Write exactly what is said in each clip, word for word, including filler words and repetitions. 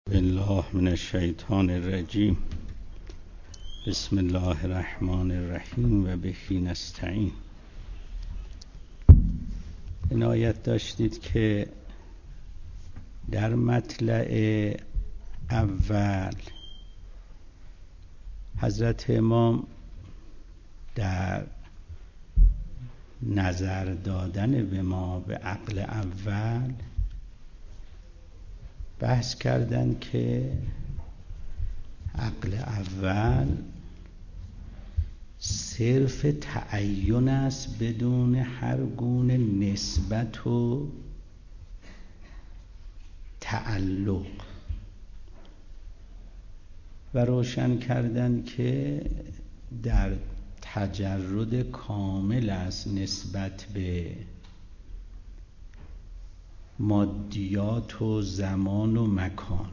بالله من الشیطان الرجیم. بسم الله الرحمن الرحیم و به نستعین. عنایت داشتید که در مطلع اول حضرت امام در نظر دادن به ما به عقل اول بحث کردن که عقل اول صرف تعین است بدون هر گونه نسبت و تعلق، و روشن کردن که در تجرد کامل است نسبت به مادیات و زمان و مکان.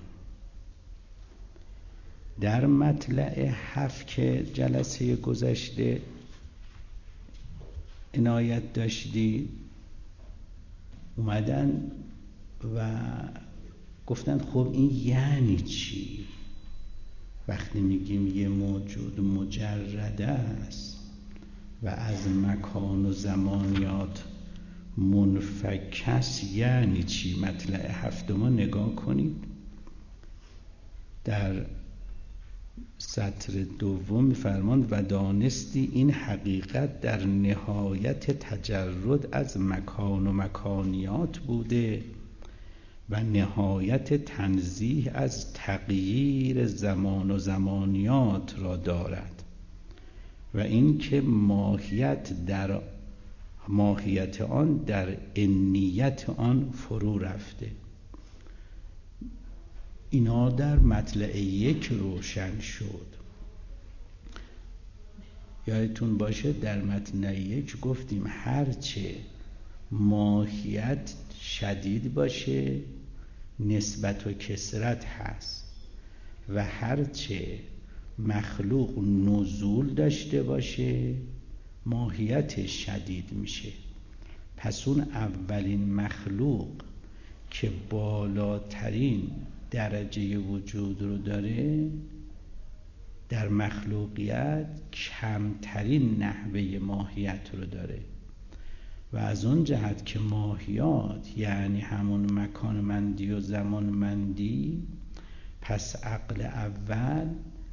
در مطلع هفت که جلسه گذشته عنایت داشتی اومدن و گفتن خب این یعنی چی؟ وقتی میگیم یه موجود مجرد است و از مکان و زمانیات منفک است یعنی چی؟ مطلع هفتم نگاه کنید. در سطر دوم می‌فرماند و دانستی این حقیقت در نهایت تجرد از مکان و مکانیات بوده و نهایت تنزیه از تغییر زمان و زمانیات را دارد و اینکه ماهیت در ماهیت آن در انیت آن فرو رفته. اینا در مطلع یک روشن شد. یادتون باشه در مطلع یک گفتیم هرچه ماهیت شدید باشه نسبت و کثرت هست و هرچه مخلوق نزول داشته باشه ماهیت شدید میشه. پس اون اولین مخلوق که بالاترین درجه وجود رو داره در مخلوقیت کمترین نحوه ماهیت رو داره و از اون جهت که ماهیات یعنی همون مکان مندی و زمان مندی، پس عقل اول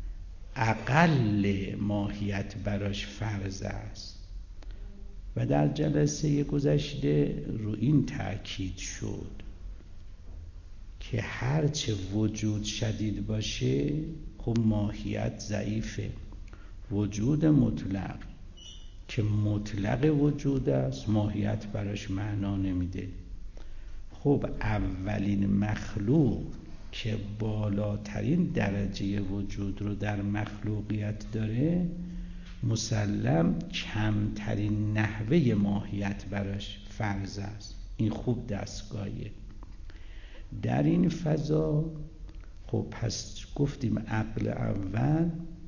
اقل ماهیت براش فرض است و در جلسه گذشته رو این تأکید شد که هرچه وجود شدید باشه خب ماهیت ضعیفه. وجود مطلق که مطلق وجود است ماهیت براش معنا نمیده. خب اولین مخلوق که بالاترین درجه وجود رو در مخلوقیت داره مسلم کمترین نحوه ماهیت براش فرض است. این خوب دستگاهیه. در این فضا خب پس گفتیم عقل اول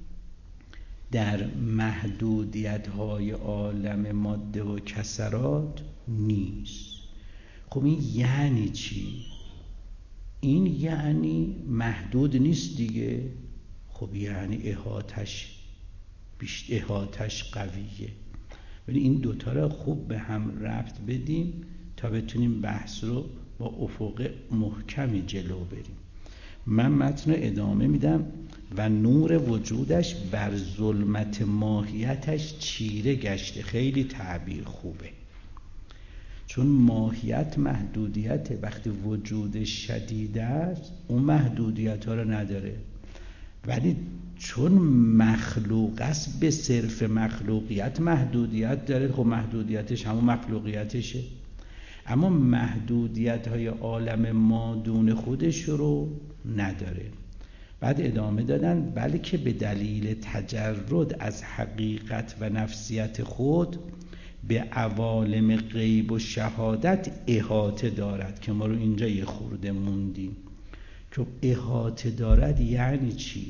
در محدودیت‌های عالم ماده و کثرات نیست. خب این یعنی چی؟ این یعنی محدود نیست دیگه. خب یعنی احاطش بیشت احاطش قویه. ولی این دوتا را خوب به هم ربط بدیم تا بتونیم بحث رو با افق محکمی جلو بریم. من متن ادامه میدم. و نور وجودش بر ظلمت ماهیتش چیره گشته. خیلی تعبیر خوبه، چون ماهیت محدودیته. وقتی وجود شدید است اون محدودیت ها رو نداره، ولی چون مخلوق است به صرف مخلوقیت محدودیت داره. خب محدودیتش همون مخلوقیتشه، اما محدودیت های عالم مادون خودش رو نداره. بعد ادامه دادن بلکه به دلیل تجرد از حقیقت و نفسیت خود به عوالم غیب و شهادت احاطه دارد. که ما رو اینجا یه خورده موندیم که احاطه دارد یعنی چی؟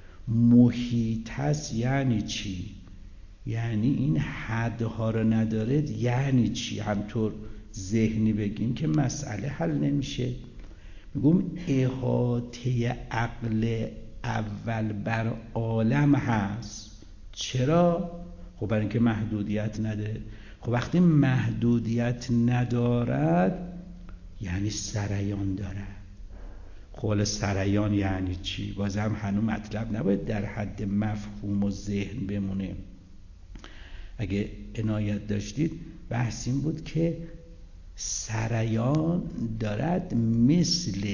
محیط هست یعنی چی؟ یعنی این حدها رو نداره یعنی چی؟ همطور ذهنی بگیم که مسئله حل نمیشه. میگم احاطه عقل اول بر عالم هست. چرا؟ خب برای اینکه محدودیت نداره. خب وقتی محدودیت ندارد یعنی سریان دارد. خب حالا سریان یعنی چی؟ بازم هنوز مطلب نباید در حد مفهوم و ذهن بمونه. اگه عنایت داشتید بحث این بود که سریان دارد مثل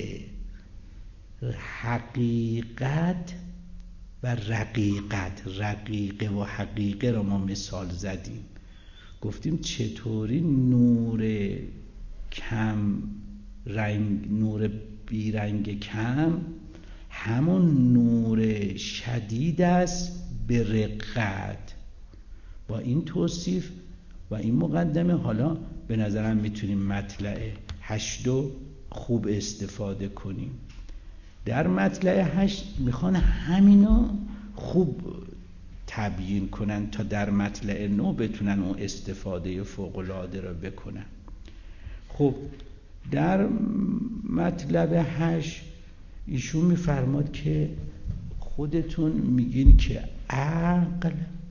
حقیقت و رقیقت. رقیقه و حقیقه را ما مثال زدیم، گفتیم چطوری نور کم رنگ، نور بیرنگ کم همون نور شدید است به رقت. با این توصیف و این مقدمه حالا به نظرم میتونیم مطلع هشتو خوب استفاده کنیم. در مطلع هشت میخوان همینو خوب تبیین کنن تا در مطلع نو بتونن اون استفاده فوق‌العاده را بکنن. خب در مطلب هشت ایشون میفرماد که خودتون میگین که عقل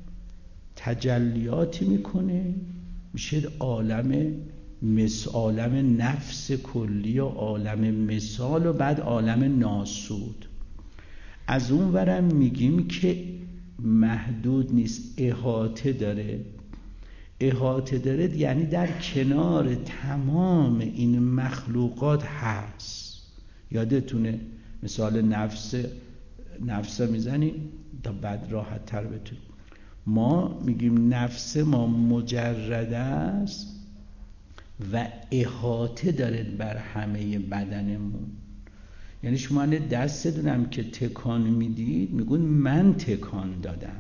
تجلیاتی میکنه، میشه عالم مثل عالم نفس کلی و عالم مثال و بعد عالم ناسود. از اون ورم میگیم که محدود نیست، احاطه داره. احاطه داره یعنی در کنار تمام این مخلوقات هست. یادتونه مثال نفس نفس میزنیم تا بعد راحت تر بتونیم. ما میگیم نفس ما مجرد است و احاطه داره بر همه بدنمون. یعنی شما دستتونم که تکان میدید میگون من تکان دادم.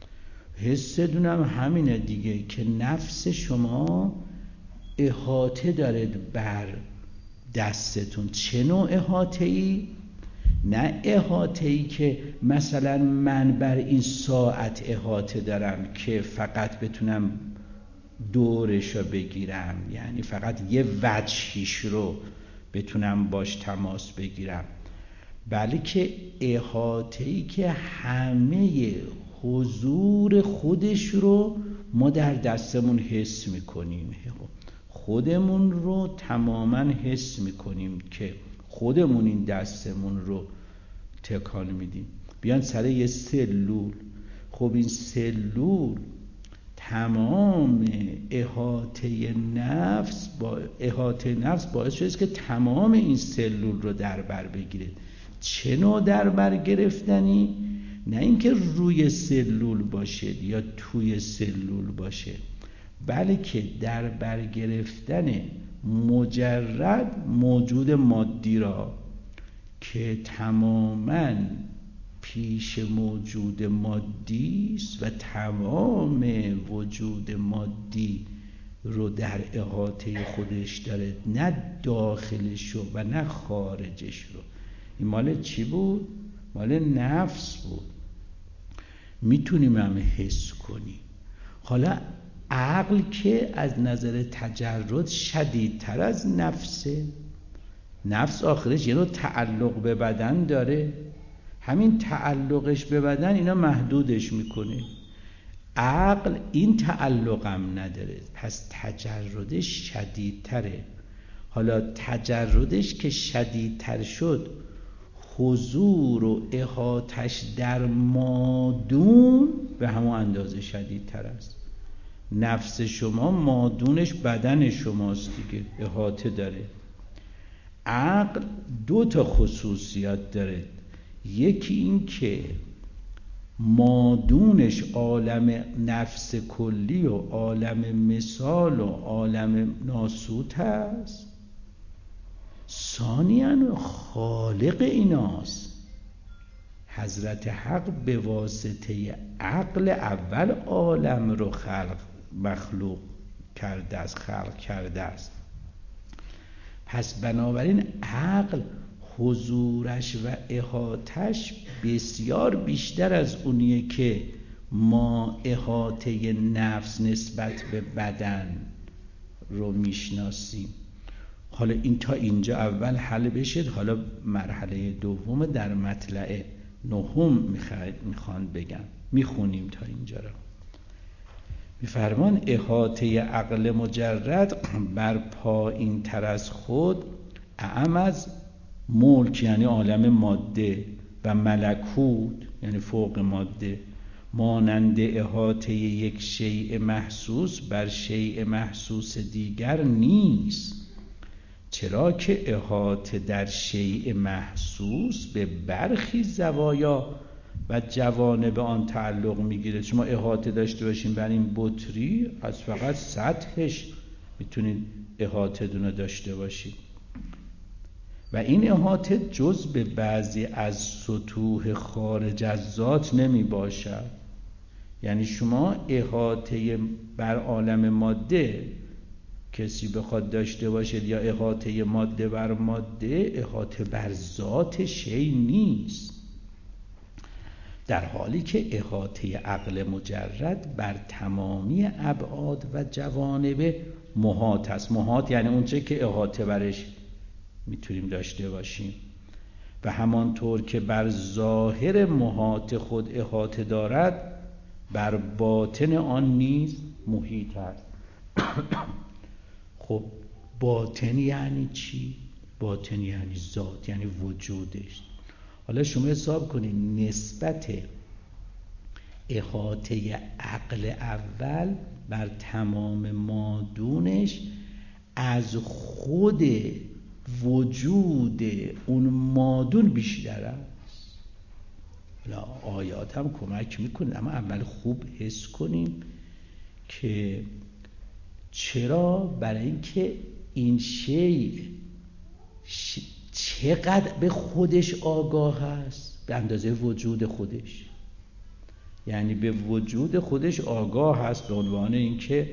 حستونم همینه دیگه که نفس شما احاطه دارد بر دستتون. چه نوع احاطه ای؟ نه احاطه ای که مثلا من بر این ساعت احاطه دارم که فقط بتونم دورشو بگیرم، یعنی فقط یه وجهیش رو بتونم باش تماس بگیرم، بلکه احاطه ای که همه حضور خودش رو ما در دستمون حس میکنیم. خودمون رو تماما حس میکنیم که خودمون این دستمون رو تکان میدیم. بیان سر یه سلول. خب این سلول تمام احاطه نفس با احاطه نفس باعث شده که تمام این سلول رو در بر بگیره. چه نوع در بر گرفتنی؟ نه اینکه روی سلول باشه یا توی سلول باشه، بلکه در بر گرفتن مجرد موجود مادی را که تماماً پیش موجود مادی است و تمام وجود مادی رو در احاطه خودش داره، نه داخلش رو و نه خارجش رو. این مال چی بود؟ مال نفس بود. میتونیم هم حس کنیم. حالا عقل که از نظر تجرد شدیدتر از نفسه. نفس آخرش یه نوع تعلق به بدن داره، همین تعلقش به بدن اینا محدودش میکنه. عقل این تعلق هم نداره، پس تجردش شدیدتره. حالا تجردش که شدیدتر شد، حضور و احاطش در مادون به همون اندازه شدیدتر است. نفس شما مادونش بدن شماست دیگه، احاطه داره. عقل دو تا خصوصیت داره. یکی این که مادونش عالم نفس کلی و عالم مثال و عالم ناسوت هست. ثانیاً خالق ایناست. حضرت حق به واسطه عقل اول عالم رو خلق مخلوق کرده است، خلق کرده است. پس بنابراین عقل حضورش و احاطش بسیار بیشتر از اونیه که ما احاطه نفس نسبت به بدن رو میشناسیم. حالا این تا اینجا اول حل بشه، حالا مرحله دوم در مطلع نهم میخوان بگم، میخونیم تا اینجا را. میفرمان احاطه عقل مجرد بر پایین تر از خود اعم از ملک یعنی عالم ماده و ملکوت یعنی فوق ماده، مانند احاطه یک شیء محسوس بر شیء محسوس دیگر نیست، چرا که احاطه در شیء محسوس به برخی زوایا و جوانب آن تعلق میگیره. شما احاطه داشته باشین بر این بطری، از فقط سطحش میتونید احاطه دونه داشته باشید و این احاطه جز به بعضی از سطوح خارج از ذات نمی باشد. یعنی شما احاطه بر عالم ماده کسی بخواد داشته باشد یا احاطه ماده بر ماده، احاطه بر ذات شی نیست، در حالی که احاطه عقل مجرد بر تمامی ابعاد و جوانب محاط است. محاط یعنی اونچه که احاطه برش میتونیم داشته باشیم و همانطور که بر ظاهر محاط خود احاطه دارد بر باطن آن نیز محیط است. خب باطن یعنی چی؟ باطن یعنی ذات، یعنی وجودش. حالا شما حساب کنید نسبت احاطه عقل اول بر تمام مادونش از خود وجود اون مادون بیشتر است. حالا آیات هم کمک میکنه، اما اول خوب حس کنیم که چرا، برای اینکه این شیء چقدر به خودش آگاه است، به اندازه وجود خودش، یعنی به وجود خودش آگاه است به عنوان اینکه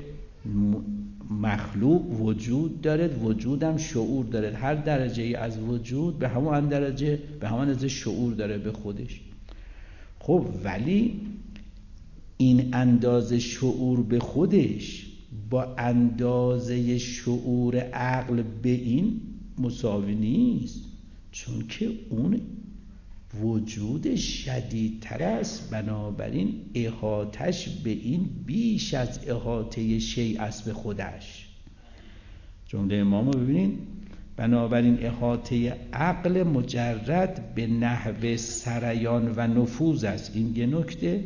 مخلوق وجود دارد، وجودم شعور دارد، هر درجه ای از وجود به همون درجه به همون اندازه شعور داره به خودش. خب ولی این اندازه شعور به خودش با اندازه شعور عقل به این مساوی نیست، چون که اون وجود شدیدتر است، بنابراین احاطش به این بیش از احاطه شیء است به خودش. جمله امامو ببینید، بنابراین احاطه عقل مجرد به نحو سریان و نفوذ است، این یه نکته،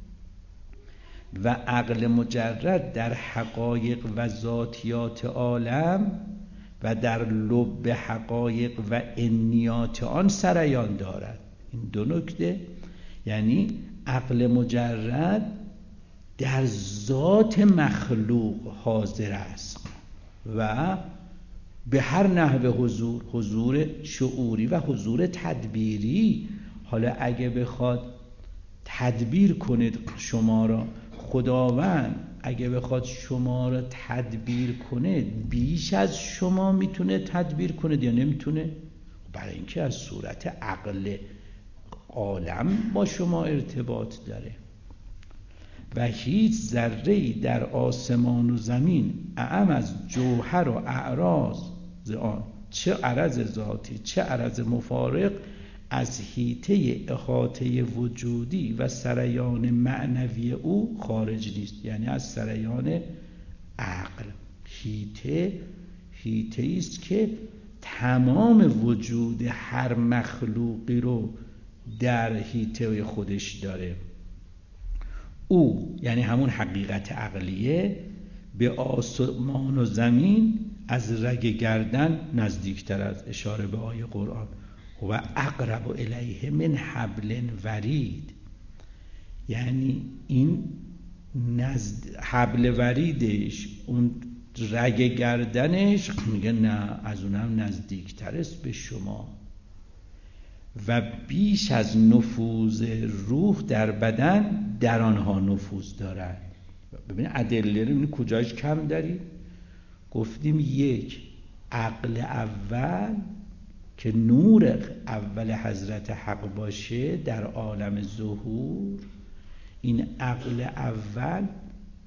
و عقل مجرد در حقایق و ذاتیات عالم و در لب حقایق و انیات آن سریان دارد. این دو نکته، یعنی عقل مجرد در ذات مخلوق حاضر است و به هر نحو حضور، حضور شعوری و حضور تدبیری. حالا اگه بخواد تدبیر کنید شما را، خداوند اگه بخواد شما را تدبیر کنه بیش از شما میتونه تدبیر کنه یا نمیتونه؟ برای اینکه از صورت عقل عالم با شما ارتباط داره و هیچ ذره‌ای در آسمان و زمین اعم از جوهر و اعراض آن، چه عرض ذاتی چه عرض مفارق، از حیطه احاطه وجودی و سریان معنوی او خارج نیست. یعنی از سریان عقل. حیطه حیطه است که تمام وجود هر مخلوقی رو در حیطه خودش داره. او یعنی همون حقیقت عقلیه به آسمان و زمین از رگ گردن نزدیکتر از، اشاره به آیه قرآن، و اقرب الیه من حبل ورید، یعنی این نزد حبل وریدش، اون رگ گردنش، میگه نه از اونم نزدیکتر است به شما و بیش از نفوذ روح در بدن در آنها نفوذ دارد. ببین ادله رو ببین کجاش کم دارید. گفتیم یک، عقل اول که نور اول حضرت حق باشه در عالم ظهور، این عقل اول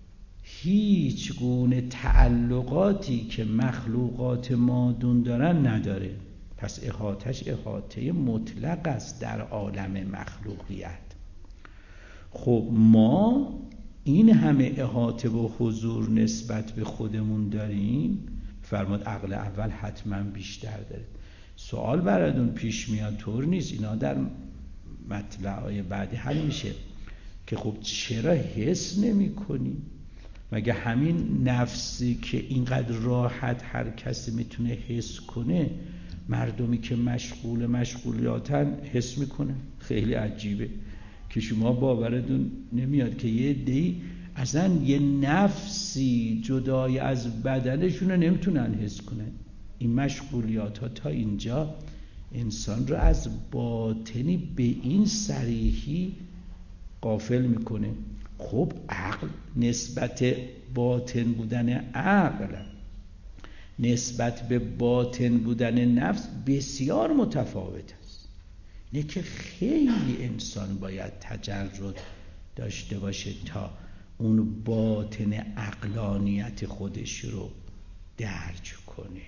هیچ گونه تعلقاتی که مخلوقات مادون دارن نداره. پس احاطش احاطه مطلق است در عالم مخلوقیت. خب ما این همه احاطه و حضور نسبت به خودمون داریم، فرمود عقل اول حتما بیشتر داره. سوال براتون پیش میاد، طور نیست اینا در مطلعای بعدی حل میشه که خب چرا حس نمی کنی؟ مگه همین نفسی که اینقدر راحت هر کسی میتونه حس کنه، مردمی که مشغول مشغولیاتن حس میکنه؟ خیلی عجیبه که شما باورتون نمیاد که یه عده‌ای اصلا یه نفسی جدای از بدنشون رو نمیتونن حس کنن. این مشغولیات ها تا اینجا انسان رو از باطنی به این صریحی غافل میکنه. خب عقل نسبت باطن بودن عقل نسبت به باطن بودن نفس بسیار متفاوت است. اینه که خیلی انسان باید تجرد داشته باشه تا اون باطن عقلانیت خودش رو درک کنه.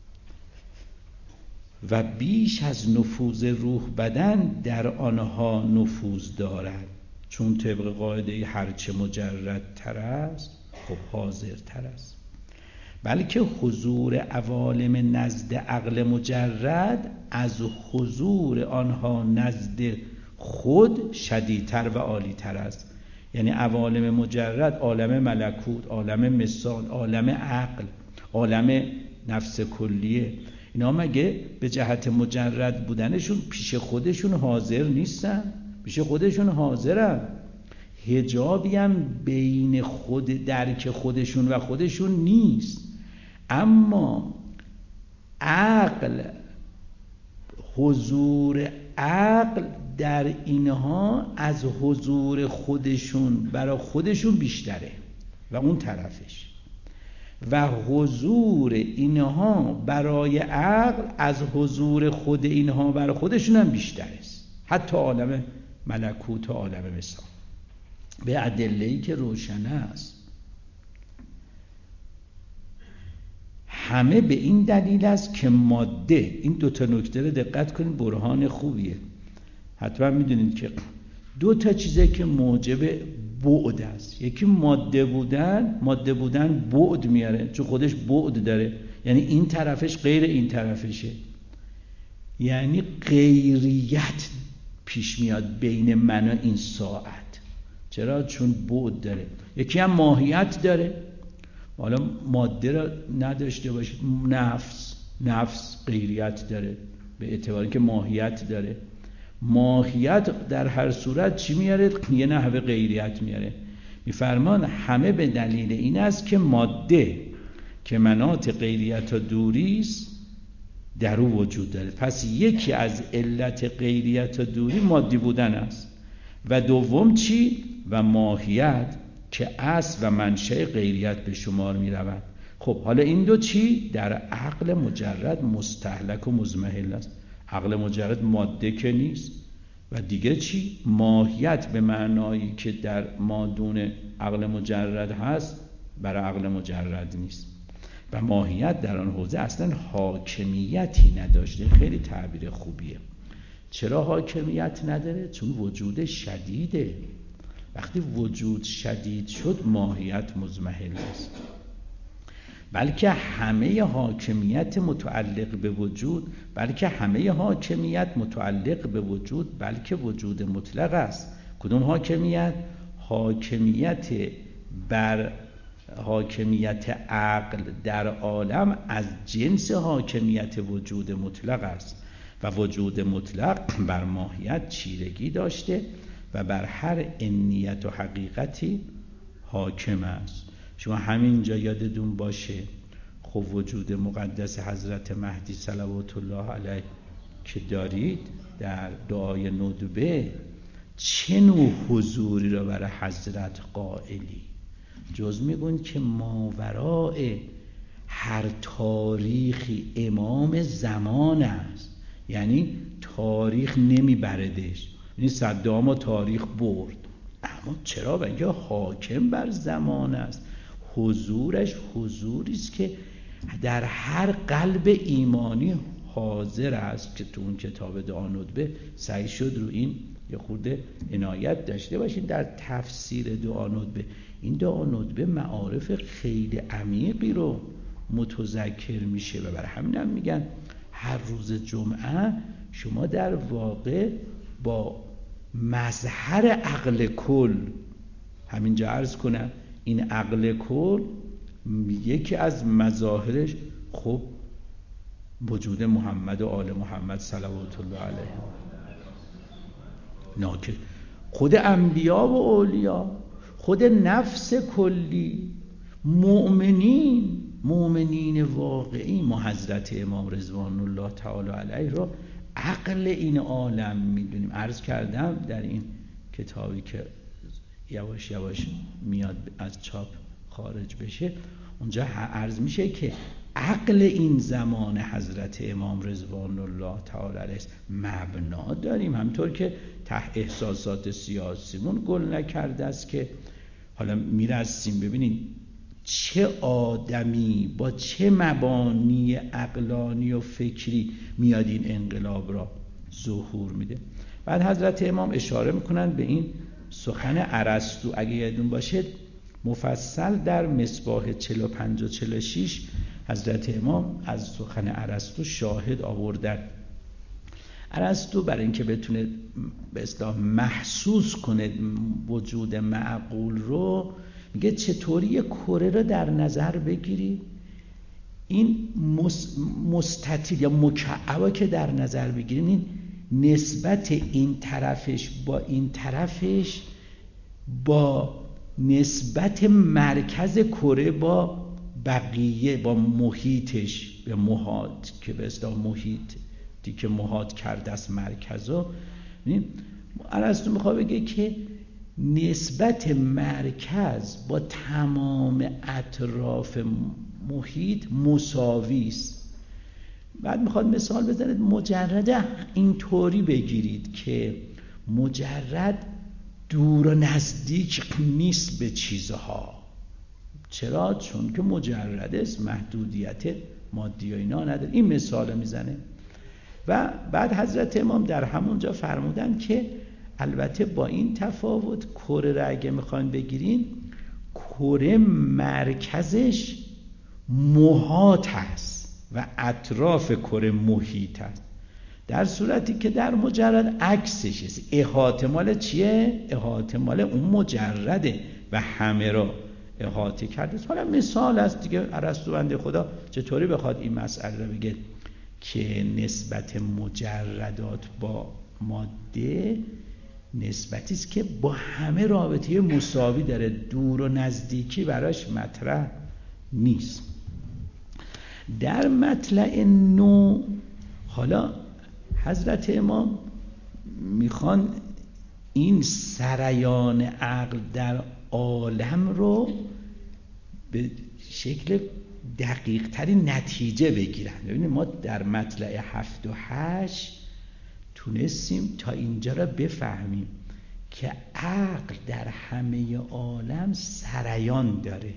و بیش از نفوذ روح بدن در آنها نفوذ دارد، چون طبق قاعده هرچه مجردتر است خب حاضرتر است. بلکه حضور عوالم نزد عقل مجرد از حضور آنها نزد خود شدیدتر و عالیتر است. یعنی عوالم مجرد، عالم ملکوت، عالم مثال، عالم عقل، عالم نفس کلیه، اینا مگه به جهت مجرد بودنشون پیش خودشون حاضر نیستن؟ پیش خودشون حاضرن. حجابی هم بین خود درک خودشون و خودشون نیست. اما عقل، حضور عقل در اینها از حضور خودشون برای خودشون بیشتره و اون طرفش، و حضور اینها برای عقل از حضور خود اینها برای خودشون هم بیشتر است، حتی عالم ملکوت و عالم مثال، به ادله‌ای که روشن است. همه به این دلیل است که ماده، این دو تا نکته رو دقت کنید، برهان خوبیه. حتما میدونید که دو تا چیزه که موجب بعد است. یکی ماده بودن، ماده بودن بعد میاره چون خودش بعد داره، یعنی این طرفش غیر این طرفشه، یعنی غیریت پیش میاد بین من و این ساعت. چرا؟ چون بعد داره. یکی هم ماهیت داره. حالا ماده را نداشته باشید، نفس نفس غیریت داره به اعتبار اینکه ماهیت داره. ماهیت در هر صورت چی میاره؟ یه نحوه غیریت میاره. میفرمان همه به دلیل این است که ماده که مناط غیریت و دوری است در او وجود داره. پس یکی از علت غیریت و دوری مادی بودن است. و دوم چی؟ و ماهیت که اصل و منشأ غیریت به شمار می رود. خب حالا این دو چی؟ در عقل مجرد مستهلک و مضمحل است. عقل مجرد ماده که نیست. و دیگه چی؟ ماهیت به معنایی که در مادون عقل مجرد هست برای عقل مجرد نیست. و ماهیت در آن حوزه اصلا حاکمیتی نداشته. خیلی تعبیر خوبیه. چرا حاکمیت نداره؟ چون وجود شدیده. وقتی وجود شدید شد ماهیت مضمحل است. بلکه همه حاکمیت متعلق به وجود بلکه همه حاکمیت متعلق به وجود بلکه وجود مطلق است. کدوم حاکمیت؟ حاکمیت بر حاکمیت عقل در عالم از جنس حاکمیت وجود مطلق است و وجود مطلق بر ماهیت چیرگی داشته و بر هر انیت و حقیقتی حاکم است. شما همینجا یادتون باشه خب وجود مقدس حضرت مهدی صلوات الله علیه که دارید در دعای ندبه چه نوع حضوری را برای حضرت قائلی؟ جز میگون که ماوراء هر تاریخی امام زمان است، یعنی تاریخ نمیبردش. یعنی صدام و تاریخ برد، اما چرا؟ بگه حاکم بر زمان است. حضورش حضوری است که در هر قلب ایمانی حاضر است، که تو اون کتاب دعا ندبه سعی شد رو این یه خورده عنایت داشته باشین. در تفسیر دعا ندبه، این دعا ندبه معارف خیلی عمیقی رو متذکر میشه و برای همین هم میگن هر روز جمعه شما در واقع با مظهر عقل کل، همینجا عرض کنم این عقل کل یکی از مظاهرش خب وجود محمد و آل محمد صلوات الله علیه، ناکه خود انبیا و اولیا، خود نفس کلی، مؤمنین مؤمنین واقعی، ما حضرت امام رضوان الله تعالی علیه را عقل این عالم میدونیم. عرض کردم در این کتابی که یواش یواش میاد از چاپ خارج بشه، اونجا عرض میشه که عقل این زمان حضرت امام رضوان الله تعالی علیه مبنا داریم، همطور که ته احساسات سیاسیمون گل نکرده است که حالا میرسیم. ببینید چه آدمی با چه مبانی عقلانی و فکری میاد این انقلاب را ظهور میده. بعد حضرت امام اشاره میکنن به این سخن ارسطو، اگه یادتون باشه مفصل در مصباح چهل و پنج و چهل و شش حضرت امام از سخن ارسطو شاهد آوردن. ارسطو برای اینکه بتونه به اصطلاح محسوس کنه وجود معقول رو، میگه چطوری یک کره رو در نظر بگیری، این مستطیل یا مکعبا که در نظر بگیرین، این نسبت این طرفش با این طرفش با نسبت مرکز کره با بقیه، با محیطش، به محاط که به اصطلاح محیطی که محاط کرده است مرکزو. ارسطو میخواد بگه که نسبت مرکز با تمام اطراف محیط مساوی است. بعد میخواد مثال بزنید، مجرد اینطوری بگیرید که مجرد دور و نزدیک نیست به چیزها. چرا؟ چون که مجرد است، محدودیت مادی و اینا نداره. این مثال میزنه. و بعد حضرت امام در همونجا فرمودن که البته با این تفاوت، کره را اگه میخواین بگیرین، کره مرکزش محاط است و اطراف کره محیط است، در صورتی که در مجرد عکسش است. احاطه مال چیه؟ احاطه مال اون مجرده و همه را احاطه کرده. حالا مثال است دیگه. ارسطو بنده خدا چطوری بخواد این مسئله رو بگه که نسبت مجردات با ماده نسبتی است که با همه رابطه مساوی داره، دور و نزدیکی براش مطرح نیست. در مطلع نو حالا حضرت امام میخوان این سریان عقل در عالم رو به شکل دقیق تری نتیجه بگیرن. ببینید ما در مطلع هفت و هشت تونستیم تا اینجا را بفهمیم که عقل در همه عالم سریان داره.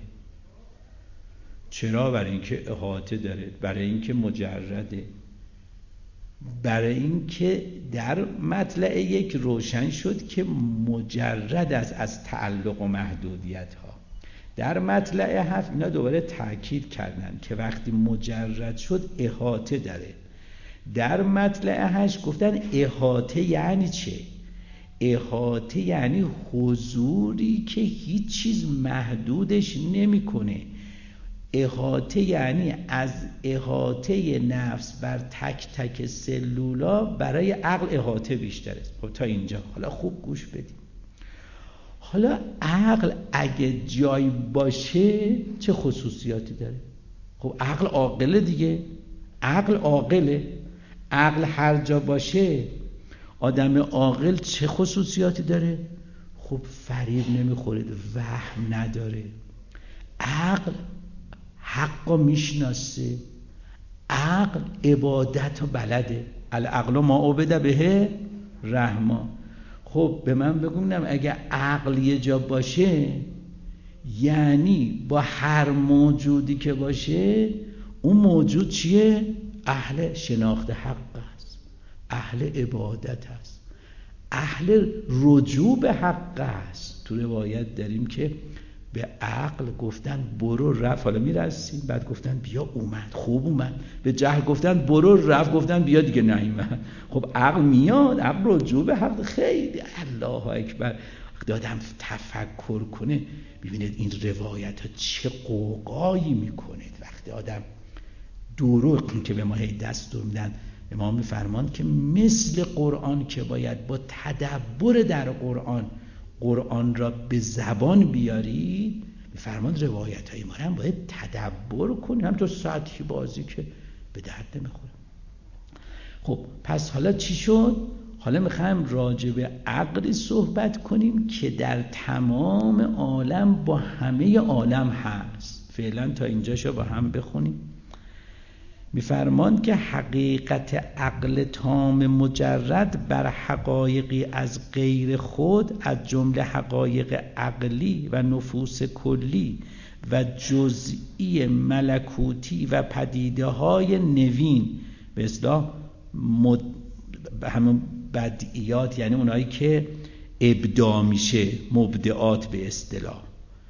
چرا؟ برای اینکه احاطه داره، برای اینکه مجرده، برای اینکه در مطلع یک روشن شد که مجرد است از تعلق و محدودیت ها. در مطلع هفت اینا دوباره تأکید کردن که وقتی مجرد شد احاطه داره. در مطلع هشت گفتن احاطه یعنی چه؟ احاطه یعنی حضوری که هیچ چیز محدودش نمیکنه. احاطه یعنی از احاطه نفس بر تک تک سلولا برای عقل احاطه بیشتره. خب تا اینجا حالا خوب گوش بدید. حالا عقل اگه جای باشه چه خصوصیاتی داره؟ خب عقل عاقله دیگه. عقل عاقله. عقل هر جا باشه، آدم عاقل چه خصوصیاتی داره؟ خب فریب نمیخوره، وهم نداره. عقل حق رو میشناسه. عقل عبادت رو بلده. العقل ما عبد به رحمان. خب به من بگونم اگه عقل یه جا باشه یعنی با هر موجودی که باشه اون موجود چیه؟ اهل شناخت حق است، اهل عبادت است، اهل رجوع به حق است. تو روایت داریم که به عقل گفتن برو رفت، حالا میرسیم، بعد گفتن بیا اومد، خوب اومد. به جهل گفتن برو رفت، گفتن بیا دیگه نیومد. خب عقل میاد، عقل رجوع به حق. خیلی الله اکبر. دادم تفکر کنه ببینید این روایت ها چه قوقایی میکنه. وقتی آدم دروغ که به ما هی دستور میدن، امام میفرمان که مثل قرآن که باید با تدبر در قرآن قرآن را به زبان بیاری، میفرمان روایت های ما هم باید تدبر کنیم، هم تو سطحی بازی که به درد نمیخوره. خب پس حالا چی شد؟ حالا میخوایم راجع به عقلی صحبت کنیم که در تمام عالم با همه عالم هست. فعلا تا اینجاشو با هم بخونیم. میفرمان که حقیقت عقل تام مجرد بر حقایقی از غیر خود، از جمله حقایق عقلی و نفوس کلی و جزئی ملکوتی و پدیده های نوین، به اصطلاح مد... همون بدیعات، یعنی اونایی که ابداع میشه، مبدعات به اصطلاح،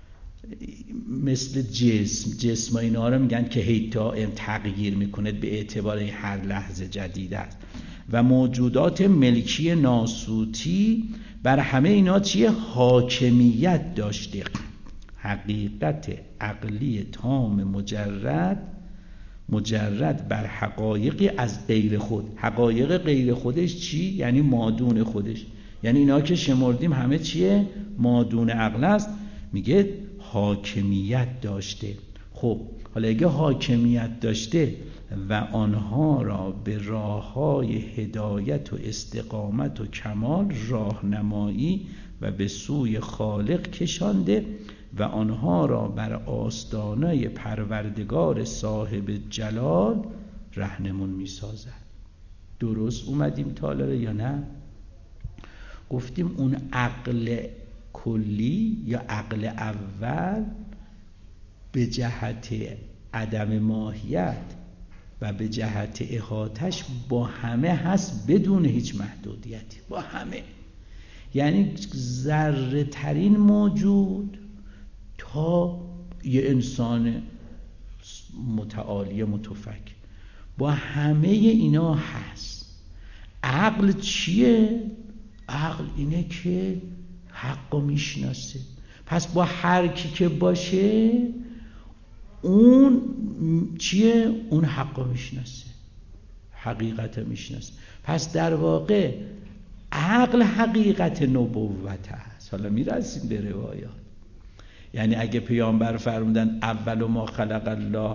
مثل جسم جسم و اینا رو میگن که هی تا تغییر میکنه به اعتبار هر لحظه جدید است. و موجودات ملکی ناسوتی بر همه اینا چیه؟ حاکمیت داشته. حقیقت عقلی تام مجرد مجرد بر حقایقی از غیر خود. حقایق غیر خودش چی؟ یعنی مادون خودش، یعنی اینا که شمردیم همه چیه؟ مادون عقل است. میگه حاکمیت داشته. خب حالا اگه حاکمیت داشته و آنها را به راه‌های هدایت و استقامت و کمال راهنمایی و به سوی خالق کشانده و آنها را بر آستانه پروردگار صاحب جلال رهنمون می‌سازد. درست اومدیم تالاره یا نه؟ گفتیم اون عقل کلی یا عقل اول به جهت عدم ماهیت و به جهت احاطش با همه هست بدون هیچ محدودیتی، با همه. یعنی ذره ترین موجود تا یه انسان متعالی متفکر، با همه اینا هست. عقل چیه؟ عقل اینه که حقو میشناسه. پس با هر کی که باشه اون چیه؟ اون حقو میشناسه، حقیقت میشناسه. پس در واقع عقل حقیقت نبوت هست. حالا میرسیم به روایات. یعنی اگه پیامبر فرمودن اول ما خلق الله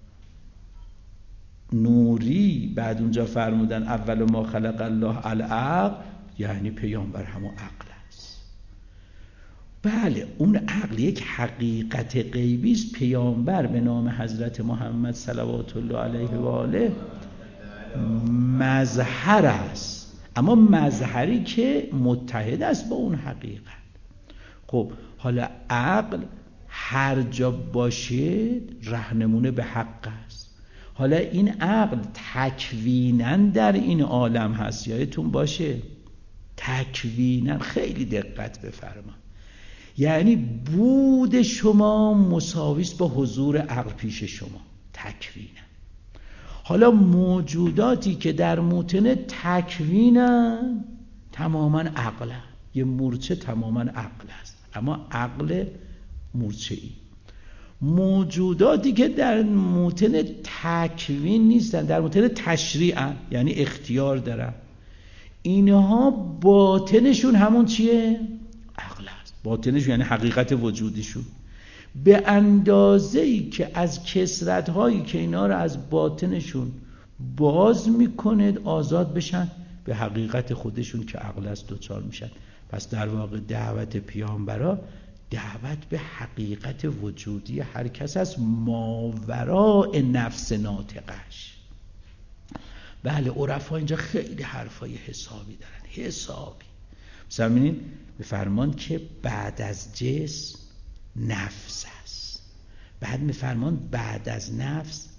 نوری، بعد اونجا فرمودن اول ما خلق الله العقل، یعنی پیامبر همون عقل است. بله اون عقل یک حقیقت غیبی است. پیامبر به نام حضرت محمد صلوات الله علیه و آله مظهر است، اما مظهری که متحد است با اون حقیقت. خب حالا عقل هر جا باشه رهنمون به حق است. حالا این عقل تکویناً در این عالم هست، یادتون باشه تکویناً، خیلی دقت بفرما، یعنی بود شما مساویست با حضور عقل پیش شما تکویناً. حالا موجوداتی که در موطن تکوینن تماما عقلن. یه مورچه تماما عقل است، اما عقل مورچه‌ای. موجوداتی که در موطن تکوین نیستن، در موطن تشریعن، یعنی اختیار دارن، اینها باطنشون همون چیه؟ عقل است. باطنشون یعنی حقیقت وجودیشون. به اندازه‌ای که از کثرت‌هایی که اینا رو از باطنشون باز می‌کنه آزاد بشن، به حقیقت خودشون که عقل است دوچار میشن. پس در واقع دعوت پیامبرا دعوت به حقیقت وجودی هر کس از ماوراء نفس ناطقش. بله عرفا اینجا خیلی حرفای حسابی دارن، حسابی. مثلا ببینید به فرمان که بعد از جسم نفس است. بعد میفرمان بعد از نفس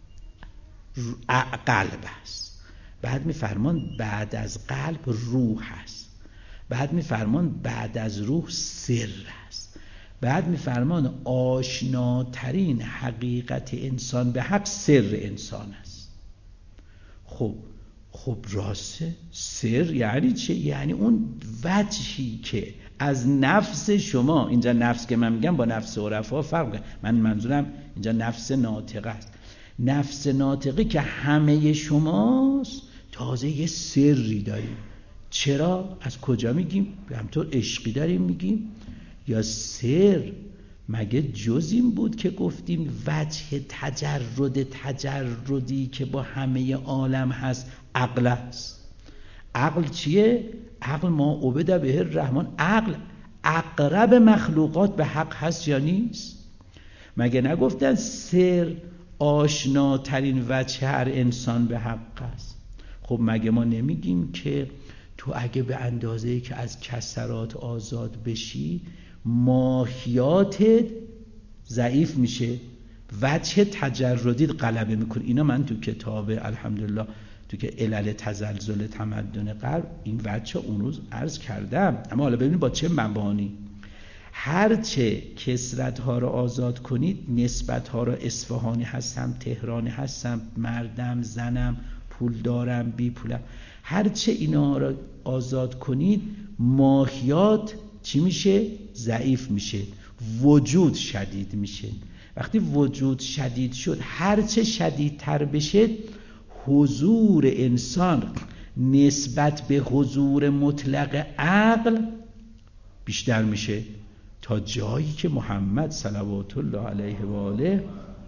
قلب است. بعد میفرمان بعد از قلب روح است. بعد میفرمان بعد از روح سر است. بعد میفرمان آشناترین حقیقت انسان به حق سر انسان است. خب خب راسته سر یعنی چه؟ یعنی اون وجهی که از نفس شما، اینجا نفس که من میگم با نفس عرفا فرق کنه، من منظورم اینجا نفس ناطقه است. نفس ناطقه که همه شماست، تازه یه سری داریم. چرا؟ از کجا میگیم؟ همطور عشقی داریم میگیم یا سر؟ مگه جز این بود که گفتیم وجه تجرد تجردی که با همه عالم هست عقل است. عقل چیه؟ عقل ما عبد به الرحمن، عقل اقرب مخلوقات به حق هست یا نیست؟ مگه نگفتن سر آشناترین وجه هر انسان به حق است؟ خب مگه ما نمیگیم که تو اگه به اندازه‌ای که از کسرات آزاد بشی ماهیاتت ضعیف میشه، وجه تجردی غلبه میکنه. اینا من تو کتاب الحمدلله تو که علل تزلزل تمدن غرب این وجه اون روز عرض کردم. اما حالا ببینید با چه مبانی. هرچه کسرت ها رو آزاد کنید، نسبت ها رو اصفهانی هستم، تهرانی هستم، مردم، زنم، پول دارم، بی پولم، هرچه اینا رو آزاد کنید ماهیات چی میشه؟ ضعیف میشه، وجود شدید میشه. وقتی وجود شدید شد، هرچه شدیدتر بشه حضور انسان نسبت به حضور مطلق عقل بیشتر میشه، تا جایی که محمد صلوات الله علیه و آله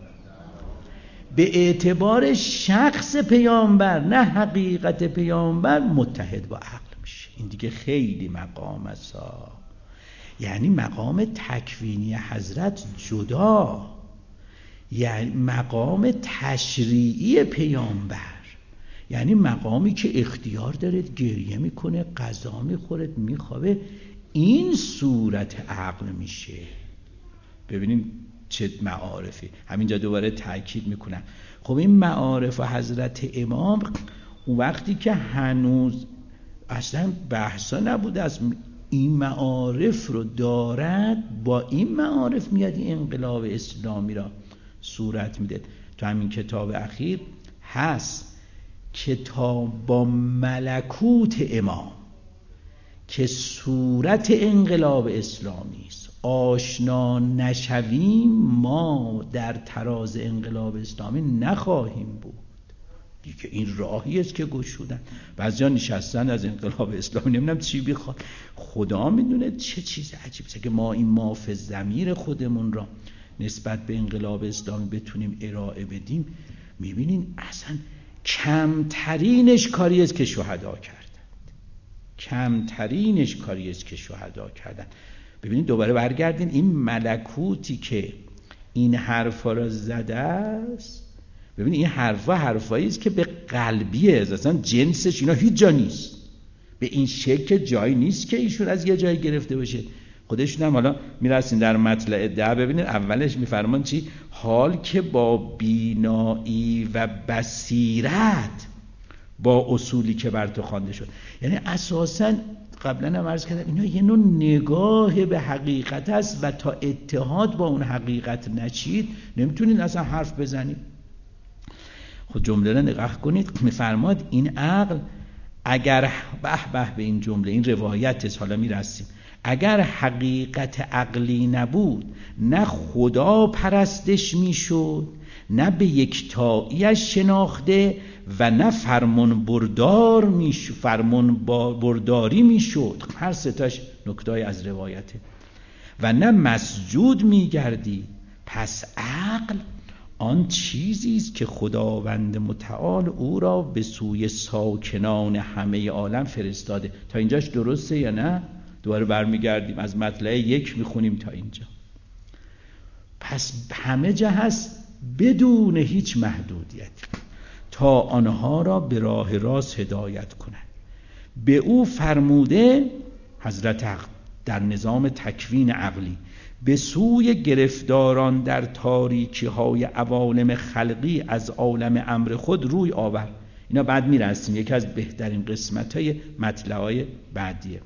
به اعتبار شخص پیامبر نه حقیقت پیامبر متحد با عقل میشه. این دیگه خیلی مقام است، یعنی مقام تکوینی حضرت جدا، یعنی مقام تشریعی پیامبر، یعنی مقامی که اختیار دارد گریه میکنه، غذا میخورد، میخوابه. این صورت عقل میشه. ببینین چه معارفی. همینجا دوباره تأکید میکنم. خب این معارف حضرت امام اون وقتی که هنوز اصلا بحثا نبوده از این معارف رو دارد، با این معارف میاد این انقلاب اسلامی را صورت میده. تو همین کتاب اخیر هست کتاب با ملکوت امام که صورت انقلاب اسلامی است. آشنا نشویم ما در تراز انقلاب اسلامی نخواهیم بود. دیگه این راهی است که گشودن. بعضیا نشستن از انقلاب اسلامی نمیدونم چی بخواد. خدا میدونه چه چیز عجیبه که ما این ماف ضمیر خودمون را نسبت به انقلاب اسلامی بتونیم ارائه بدیم. میبینین اصلا کمترینش کاری است که شهدا کردند. کمترینش کاری است که شهدا کردند. ببینید دوباره برگردین این ملکوتی که این حرفا را زده است. ببینید این حرفا حرفایی است که به قلبیه، اصلا جنسش اینا هیچ جا نیست، به این شکل جایی نیست که ایشون از یه جایی گرفته باشه. خودشون هم حالا میرسین در مطلع ده. ببینید اولش میفرمان چی؟ حال که با بینایی و بصیرت با اصولی که بر تو خوانده شد. یعنی اساساً قبلا هم عرض کردم اینا یه نوع نگاه به حقیقت است و تا اتحاد با اون حقیقت نچید نمیتونید اصلا حرف بزنید. خود جمله را نگاه کنید. میفرماد این عقل اگر به به به این جمله، این روایت است، حالا میرسیم. اگر حقیقت عقلی نبود نه خدا پرستش میشد، نه به یکتاییش شناخته و نه فرمان بردار میشد، فرمان برداری میشد. هر ستاش نکته‌ای از روایته. و نه مسجود میگردی. پس عقل آن چیزی است که خداوند متعال او را به سوی ساکنان همه عالم فرستاده. تا اینجاش درسته یا نه؟ دوباره برمیگردیم از مطلع یک میخونیم تا اینجا. پس همه جا هست بدون هیچ محدودیت تا آنها را به راه راست هدایت کند. به او فرموده حضرت حق در نظام تکوین عقلی به سوی گرفتاران در تاریکی های عوالم خلقی از عالم امر خود روی آور. اینا بعد میرسیم، یکی از بهترین قسمت های مطلع های بعدیه.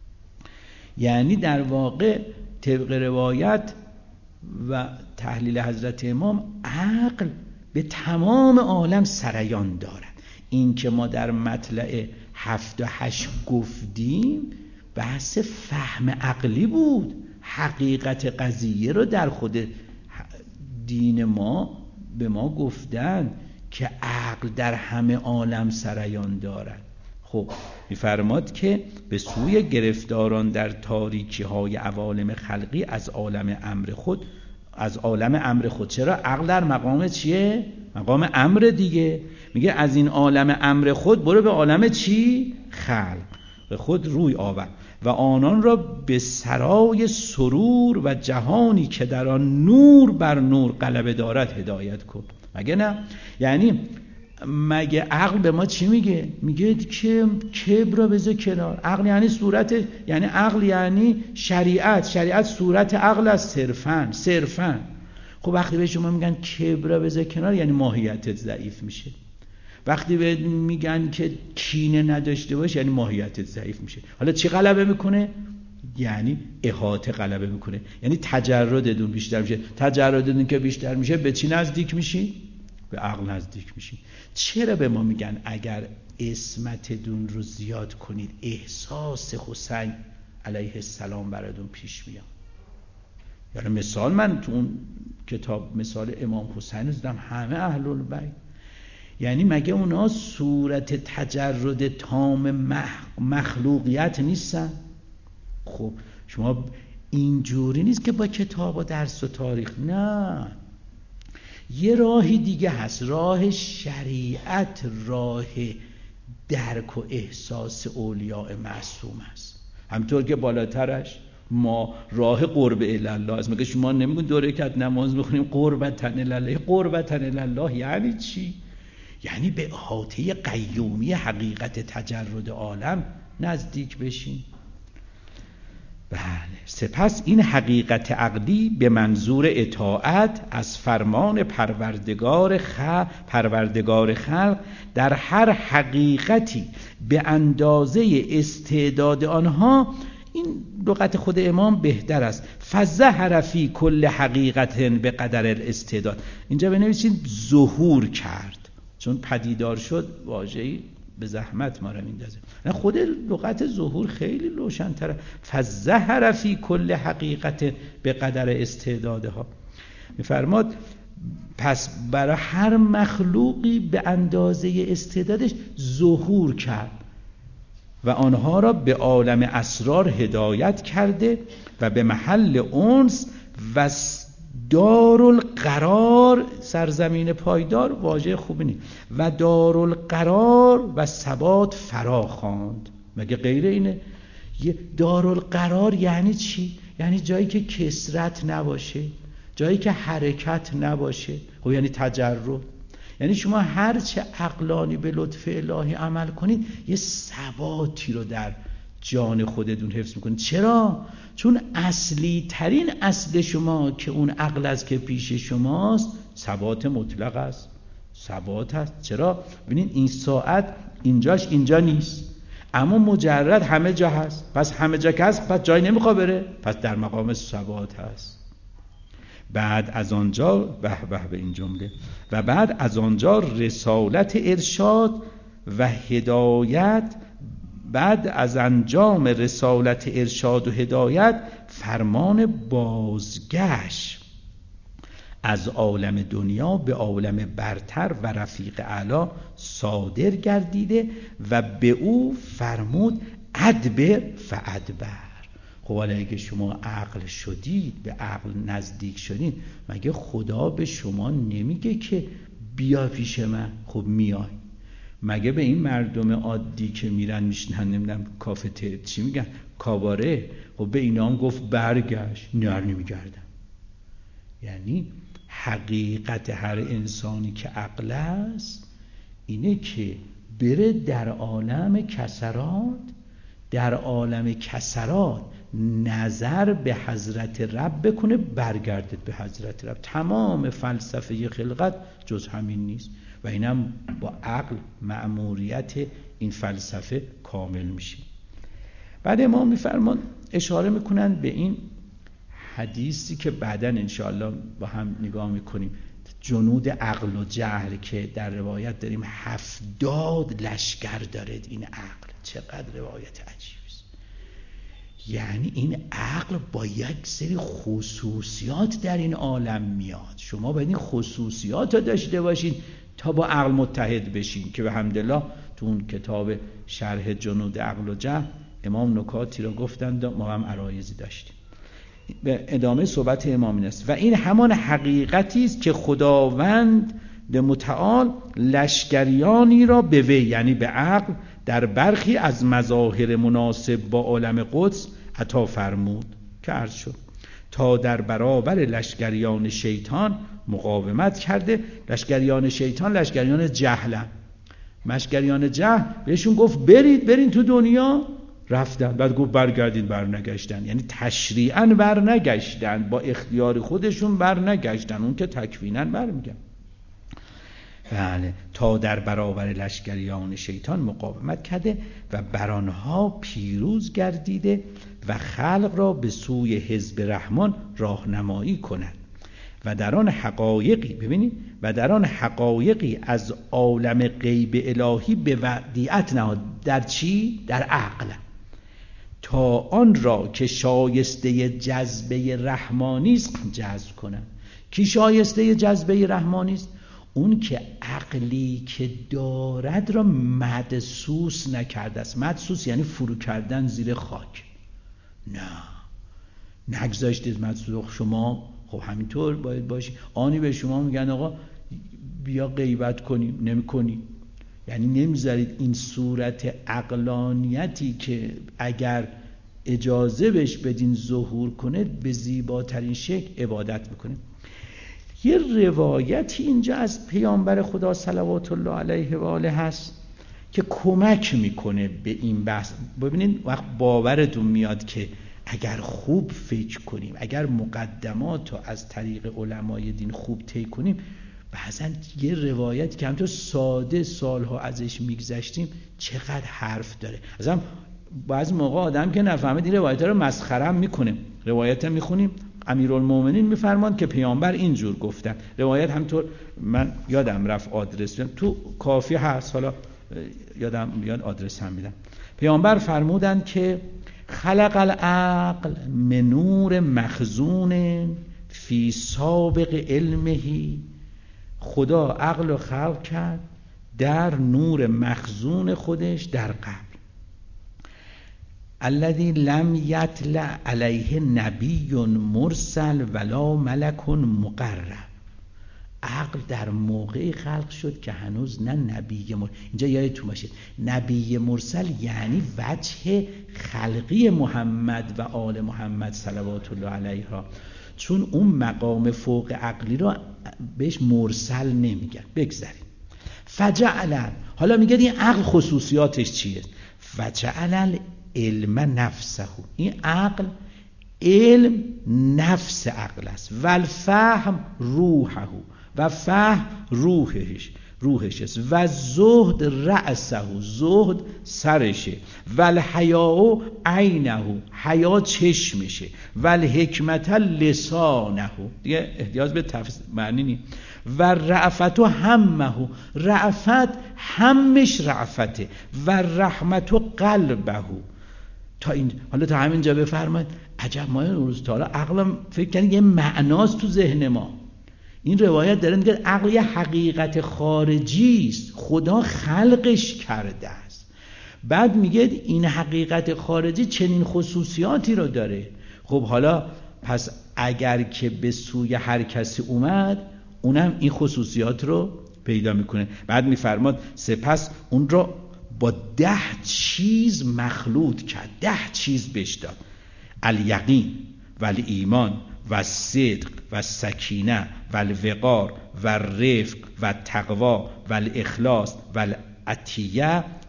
یعنی در واقع طبق روایت و تحلیل حضرت امام، عقل به تمام عالم سریان دارد. این که ما در مطلع هفت و هشت گفتیم بحث فهم عقلی بود. حقیقت قضیه رو در خود دین ما به ما گفتن که عقل در همه عالم سریان دارد. خب می‌فرماد که به سوی گرفتاران در تاریکی های عوالم خلقی از عالم امر خود، از عالم امر خود. چرا؟ عقل در مقام چیه؟ مقام امر دیگه. میگه از این عالم امر خود برو به عالم چی؟ خلق. به خود روی آور و آنان را به سرای سرور و جهانی که در آن نور بر نور غلبه دارد هدایت کن. مگه نه؟ یعنی مگه عقل به ما چی میگه؟ میگه که کبر را بذار کنار. عقل یعنی صورت، یعنی عقل یعنی شریعت. شریعت صورت عقل است صرفاً صرفاً. خب وقتی به شما میگن کبر را بذار کنار، یعنی ماهیتت ضعیف میشه. وقتی به میگن که کینه نداشته باش، یعنی ماهیتت ضعیف میشه. حالا چی غلبه میکنه؟ یعنی احاطه غلبه میکنه، یعنی تجردتون بیشتر میشه. تجردتون که بیشتر میشه به چی نزدیک میشی؟ به عقل نزدیک میشی. چرا به ما میگن اگر عصمتتون رو زیاد کنید احساس حسین علیه السلام براتون پیش میاد؟ یعنی مثال من تو اون کتاب مثال امام حسین زدم، همه اهل البیت. یعنی مگه اونا صورت تجرد تام مخلوقیت نیستن؟ خب شما اینجوری نیست که با کتاب و درس و تاریخ، نه، یه راهی دیگه هست. راه شریعت راه درک و احساس اولیاء معصوم است. همطور که بالاترش ما راه قرب الله است. مگه شما نمیگون دو رکعت نماز میخونیم قربتن الله؟ قربتن الله یعنی چی؟ یعنی به احاطه قیومی حقیقت تجرد عالم نزدیک بشین. بله. سپس این حقیقت عقلی به منظور اطاعت از فرمان پروردگار خلق پروردگار خلق در هر حقیقتی به اندازه استعداد آنها، این لغت خود امام بهتر است، فظهر فی کل حقیقت به قدر الاستعداد. اینجا بنویسید ظهور کرد، چون پدیدار شد واژه‌ای به زحمت ما رو میندازه. خود لغت ظهور خیلی روشن‌تره. فظهر فی کل حقیقت به قدر استعدادها. میفرماد پس برای هر مخلوقی به اندازه استعدادش ظهور کرد و آنها را به عالم اسرار هدایت کرده و به محل انس و دارالقرار، سرزمین پایدار، واژه خوبی نیست، و دارالقرار و ثبات فرا خواند. مگه غیر اینه؟ یه دارالقرار یعنی چی؟ یعنی جایی که کثرت نباشه، جایی که حرکت نباشه. خب یعنی تجرد. یعنی شما هر چه عقلانی به لطف الهی عمل کنید یه ثباتی رو در جان خودتون حفظ میکنید. چرا؟ چون اصلی ترین اصل شما که اون عقل است که پیش شماست ثبات مطلق است، ثبات است. چرا؟ ببینید این ساعت اینجاش اینجا نیست، اما مجرد همه جا هست. پس همه جا که هست پس جایی نمیخواد بره، پس در مقام ثبات هست. بعد از آنجا به به به این جمله و بعد از آنجا رسالت ارشاد و هدایت، بعد از انجام رسالت ارشاد و هدایت فرمان بازگشت از عالم دنیا به عالم برتر و رفیق اعلی صادر گردیده و به او فرمود ادبر فادبر. خب حالا اگه شما عقل شدید، به عقل نزدیک شدید، مگه خدا به شما نمیگه که بیا پیش من؟ خب میای. مگه به این مردم عادی که میرن میشنن نمیدونم کافه چی میگن کاباره، خب به اینا هم گفت برگشت؟ نه نمیگردن. یعنی حقیقت هر انسانی که عقل است اینه که بره در عالم کسرات، در عالم کسرات نظر به حضرت رب بکنه برگردد به حضرت رب. تمام فلسفه خلقت جز همین نیست و اینم با عقل مأموریت این فلسفه کامل میشه. بعد امام میفرمان اشاره میکنن به این حدیثی که بعداً انشاءالله با هم نگاه میکنیم، جنود عقل و جهل که در روایت داریم هفتاد لشکر دارد این عقل. چقدر روایت عجیب است. یعنی این عقل با یک سری خصوصیات در این عالم میاد. شما باید این خصوصیات رو داشته باشین تا با عقل متحد بشین که به حمدالله تو اون کتاب شرح جنود عقل و جهل امام نکاتی رو گفتند، ما هم عرایضی داشتیم. به ادامه صحبت امام این است و این همان حقیقتی است که خداوند متعال لشکریانی را به وی، یعنی به عقل، در برخی از مظاهر مناسب با عالم قدس عطا فرمود که عرض شد تا در برابر لشکریان شیطان مقاومت کرده. لشکریان شیطان لشکریان جهلن. لشکریان جهل بهشون گفت برید برین تو دنیا، رفتن. بعد گفت برگردین، برنگشتن. یعنی تشریعاً برنگشتن، با اختیار خودشون برنگشتن، اون که تکویناً برمیگن. بله، تا در برابر لشکریان شیطان مقاومت کرده و بر آنها پیروز گردیده و خلق را به سوی حزب رحمان راهنمایی کند و در آن حقایقی، ببینید، و در آن حقایقی از عالم غیب الهی به ودیعت نهاد. در چی؟ در عقل. تا آن را که شایسته جذبه رحمانی است جذب کنند. کی شایسته جذبه رحمانی است؟ اون که عقلی که دارد را مدسوس نکرده است. مدسوس یعنی فرو کردن زیر خاک. نه، نگذاشتید مدسوس. شما خب همینطور باید باشی. آنی به شما میگن آقا بیا غیبت کنیم، نمی کنی. یعنی نمیذارید این صورت عقلانیتی که اگر اجازه بهش بدین ظهور کنه به زیباترین شکل عبادت میکنه. یه روایتی اینجا از پیامبر خدا صلوات الله علیه و آله هست که کمک میکنه به این بحث. ببینید وقت باورتون میاد که اگر خوب فکر کنیم، اگر مقدمات رو از طریق علمای دین خوب طی کنیم، بعضن یه روایت که همونطور ساده سالها ازش میگذشتیم چقدر حرف داره. مثلا بعضی موقع آدم که نفهمید این روایت رو مسخره میکنه. روایت میخونیم امیرالمومنین میفرمان که پیامبر اینجور گفتن. روایت همطور من یادم رفت آدرس تو کافی هست، حالا یادم بیاد آدرس هم میدم. پیامبر فرمودن که خلق العقل من نور مخزون فی سابق علمه. خدا عقل رو خلق کرد در نور مخزون خودش در قبل. الذی لم یطلع علیه نبی مرسل ولا ملک مقرب. عقل در موقعی خلق شد که هنوز نه نبی مرسل، اینجا یادتون باشه نبی مرسل یعنی وجه خلقی محمد و آل محمد صلوات الله علیها، چون اون مقام فوق عقلی رو بهش مرسل نمیگن. بگذاریم. فجعل، حالا میگه این عقل خصوصیاتش چیه؟ فجعل علم نفسه. این عقل علم نفس عقل است. و الفهم روحه، و فهم روحش روحش است. و زهد رأسه، زهد سرشه. و الحیاء عینه، حیا چشمشه. و الحکمت لسانه، دیگه احتیاج به تفسیر معنی نیست. و رأفت همه، رأفت همش رأفته. و رحمت قلبه. تا این حالا تا همینجا بفرمایید. عجب، ما روز تا حالا عقلم فکر کنید یه معناست تو ذهن ما. این روایت داره میگه عقل یه حقیقت خارجی است، خدا خلقش کرده است. بعد میگه این حقیقت خارجی چنین خصوصیاتی رو داره. خب حالا پس اگر که به سوی هر کسی اومد اونم این خصوصیات رو پیدا میکنه. بعد میفرماد سپس اون رو با ده چیز مخلوط کرد، ده چیز بهش داد: الیقین و الایمان و الصدق و السکینه و الوقار و الرفق و التقوا و الاخلاص و العطیه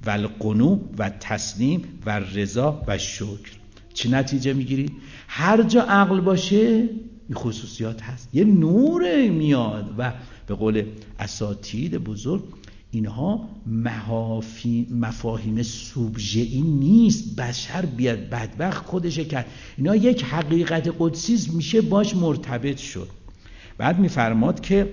و القنوع و تسلیم و رضا و شکر. چه نتیجه میگیری؟ هر جا عقل باشه این خصوصیات هست، یه نور میاد. و به قول اساتید بزرگ اینها مفاهیم سوبژه‌ای نیست، بشر بیاد بدبخت خودشه کرد، اینا یک حقیقت قدسی میشه باش مرتبط شد. بعد میفرماد که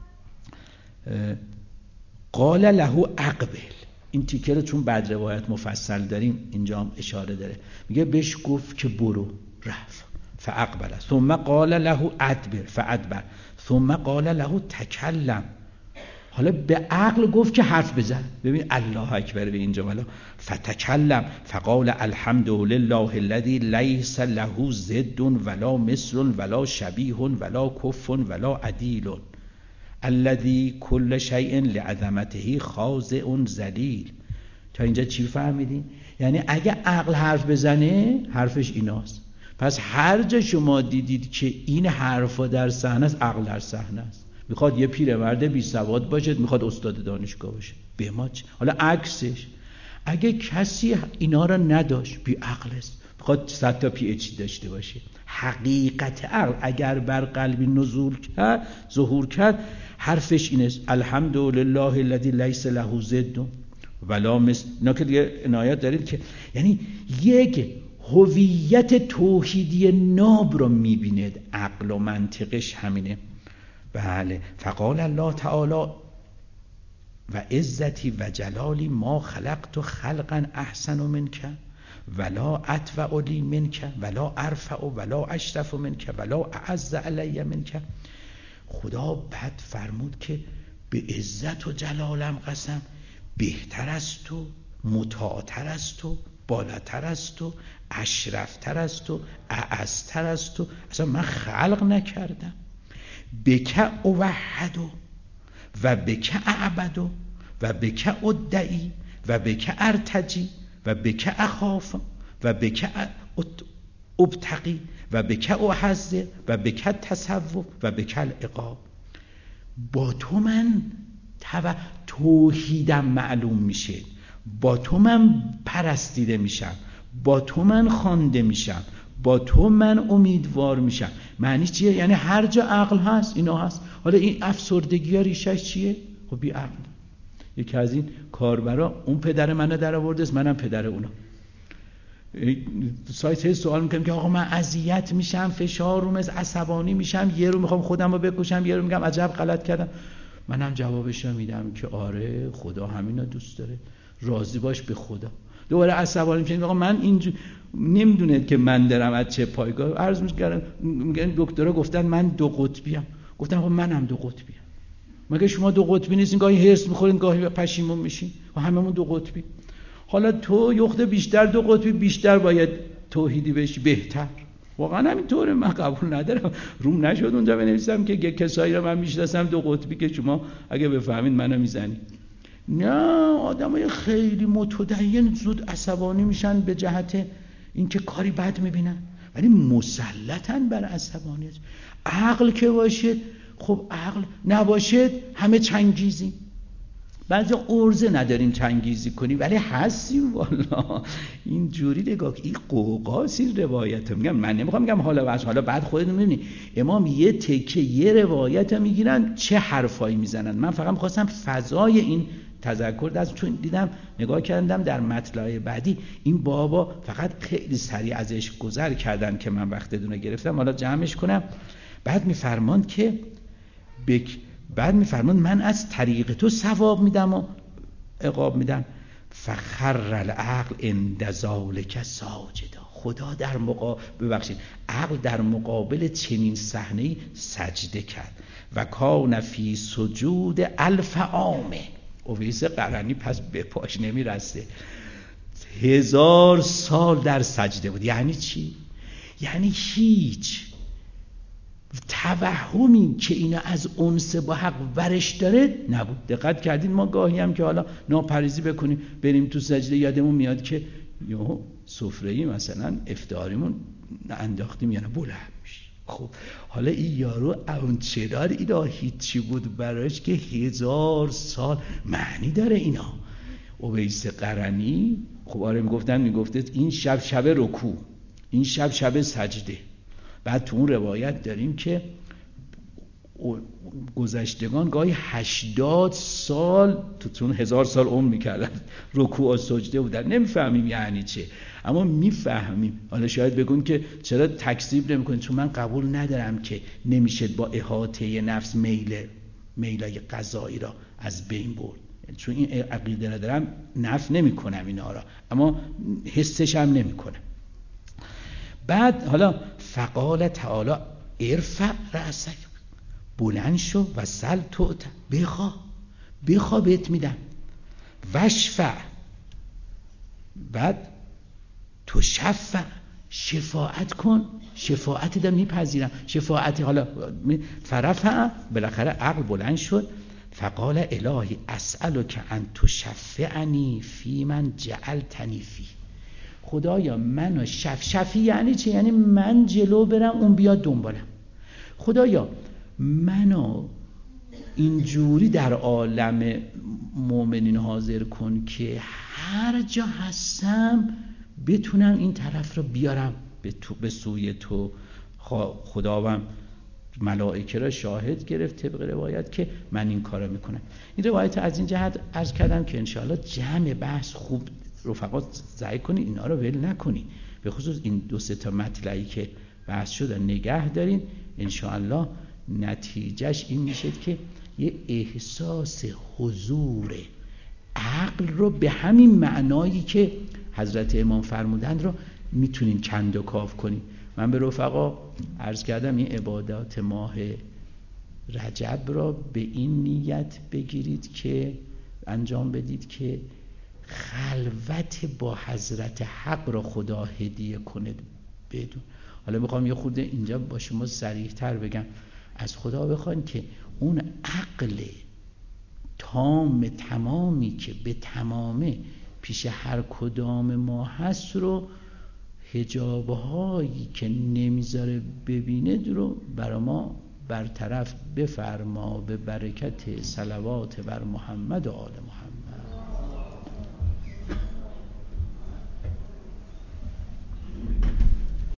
قال له اقبل، این تیکه رو چون بعد روایت مفصل داریم اینجا هم اشاره داره، میگه بهش گفت که برو، رفت، فاقبل، ثم قال له ادبر فادبر، ثم قال له تکلم. حالا به عقل گفت که حرف بزن. ببین الله اکبر به اینجا، ولی فتکلم فقال الحمد لله الذي ليس له ضد ولا مثل ولا شبیه ولا کف ولا عدیل الذي كل شيء لعظمته خاضع ذلیل. تا اینجا چی فهمیدین؟ یعنی اگه عقل حرف بزنه حرفش ایناست. پس هر جا شما دیدید که این حرفا در صحنه است، عقل در صحنه است. میخواد یه پیرمرد بی سواد باشه، میخواد استاد دانشگاه باشه، به ما چه؟ حالا عکسش اگه کسی اینا را نداشت، بی عقل است، میخواد صد تا پی اچ دی داشته باشه. حقیقت عقل اگر بر قلبی نزول کرد، ظهور کرد، حرفش این است الحمدلله الذی لیس له ضد ولا مثل. اینا که دیگه عنایت دارید که یعنی یک هویت توحیدی ناب رو میبیند. عقل و منطقش همینه. بله. فقال الله تعالی و عزتی و جلالی ما خلقت خلقا احسن منک ولا اطوع لی منک ولا ارفع ولا اشرف منک ولا اعز علی منک. خدا بعد فرمود که به عزت و جلالم قسم، بهتر از تو، مطاعتر از تو، بالاتر از تو، اشرفتر از تو، اعزتر از تو اصلا من خلق نکردم. بک اوحد و بک اعبد و بک ادعی و بک ارتجی و بک اخاف و بک ابتقی و بک احذر و بک تصوف و بک العقاب. با تو من توحیدم معلوم میشه، با تو من پرستیده میشم، با تو من خوانده میشم، با تو من امیدوار میشم. معنی چیه؟ یعنی هر جا عقل هست اینا هست. حالا این افسردگی ها ریشش چیه؟ خب بی عقل. یکی از این کاربرا اون پدر منو در آورده است، منم پدر اونا. سایت سوال میکنم که آقا من اذیت میشم، فشار روم از عصبانی میشم، یه رو میخوام خودم رو بکشم، یه رو میگم عجب غلط کردم. منم جوابش رو میدم که آره خدا همینو دوست داره، راضی باش به خدا. دوباره عصبانی میشم آقا من اینجور نمیدونه که من دارم از چه پایگاه عرض میکردم. میگن دکترها گفتن من دو قطبیم. گفتم خب منم دو قطبیم. مگه شما دو قطبی نیستین؟ گاهی هرس میخورین گاهی پشیمون میشین و هممون دو قطبی. حالا تو یخته بیشتر دو قطبی، بیشتر باید توحیدی بشی، بهتر. واقعا همینطوره، من قبول ندارم. روم نشد اونجا بنویسم که کسایی رو من میشناسم دو قطبی که شما اگه بفهمید منو میزنید. نه، آدمای خیلی متدین زود عصبانی میشن به جهت اینکه کاری بد میبینن، ولی مسلطن بر عصبانیت. عقل که باشه، خب عقل نباشه همه چنگیزیم. بعضی ارزه نداریم چنگیزی کنیم ولی هستیم والا. این جوری نگاه، این قوقاس این روایت. میگم من نمیخوام میگم حالا بس حالا بعد خودتون میبینید امام یه تکه یه روایت میگیرن چه حرفایی میزنن. من فقط میخواستم فضای این تذکر دست، چون دیدم نگاه کردم در مطلع بعدی این بابا فقط خیلی سریع ازش گذر کردن که من وقتتون رو گرفتم، حالا جمعش کنم. بعد میفرماند که بک بعد میفرماند من از طریق تو ثواب میدم و عقاب میدم. فخر العقل عند ذلک ساجدا. خدا در مقابل ببخشید عقل در مقابل چنین صحنه‌ای سجده کرد. و کان فی سجود الف عامه. اویس قرنی پس به پاش نمیرسه، هزار سال در سجده بود. یعنی چی؟ یعنی هیچ توهمی که اینا از انس با حق ورش داره نبود. دقت کردین ما گاهی هم که حالا ناپریزی بکنیم بریم تو سجده یادمون میاد که یهو سفره‌ای مثلا افطاریمون انداختیم یعنی بلند میشه. خب حالا این یارو اون چرار اینا هیچی بود براش که هزار سال معنی داره اینا. اویس قرنی خب آره میگفتن میگفته این شب شب رکوع، این شب شب سجده. بعد تو اون روایت داریم که گذشتگان گاهی هشتاد سال تو تون هزار سال عمر میکردن رکوع و سجده بودن. نمیفهمیم یعنی چه، اما میفهمیم. حالا شاید بگون که چرا تکذیب نمیکنید؟ چون من قبول ندارم که نمیشه با احاطه نفس میل میلای قضایی را از بین برد. چون این عقیده را دارم نفی نمیکنم اینا را، اما حسش هم نمیکنم. بعد حالا فقال تعالی ارفع رأسک، بلند شو و سل تعطی، بخوا بخوا بهت میدم. وشفع، بعد تو شفع، شفاعت کن، شفاعت دم میپذیرم. شفاعت حالا فرفع، بالاخره عقل بلند شد. فقال الهی اسألک ان تشفعنی فی من جعلتنی فی. خدایا منو شف شفی یعنی چه؟ یعنی من جلو برم اون بیاد دنبالم. خدایا منو اینجوری در عالم مؤمنین حاضر کن که هر جا هستم بتونم این طرف رو بیارم به, تو به سوی تو. خداوند ملائکه را شاهد گرفت طبق روایت که من این کارو میکنم. این روایت از این جهت عرض کردم که انشاءالله جمع بحث خوب رفقات ضعیف کنی، اینا رو ول نکنی، به خصوص این دو سه تا مطلبی که بحث شده نگه دارین. انشاءالله نتیجهش این میشه که یه احساس حضور عقل رو به همین معنایی که حضرت امام فرمودند رو میتونین کند و کاف کنین. من به رفقا عرض کردم این عبادات ماه رجب را به این نیت بگیرید که انجام بدید که خلوت با حضرت حق را خدا هدیه کنه بدون. حالا میخوام یه خورده اینجا با شما صریح‌تر بگم، از خدا بخواین که اون عقل تام تمامی که به تمامه پیش هر کدام ما هست رو، حجاب‌هایی که نمیذاره ببینه رو برای ما برطرف بفرما به برکت صلوات بر محمد و آل محمد.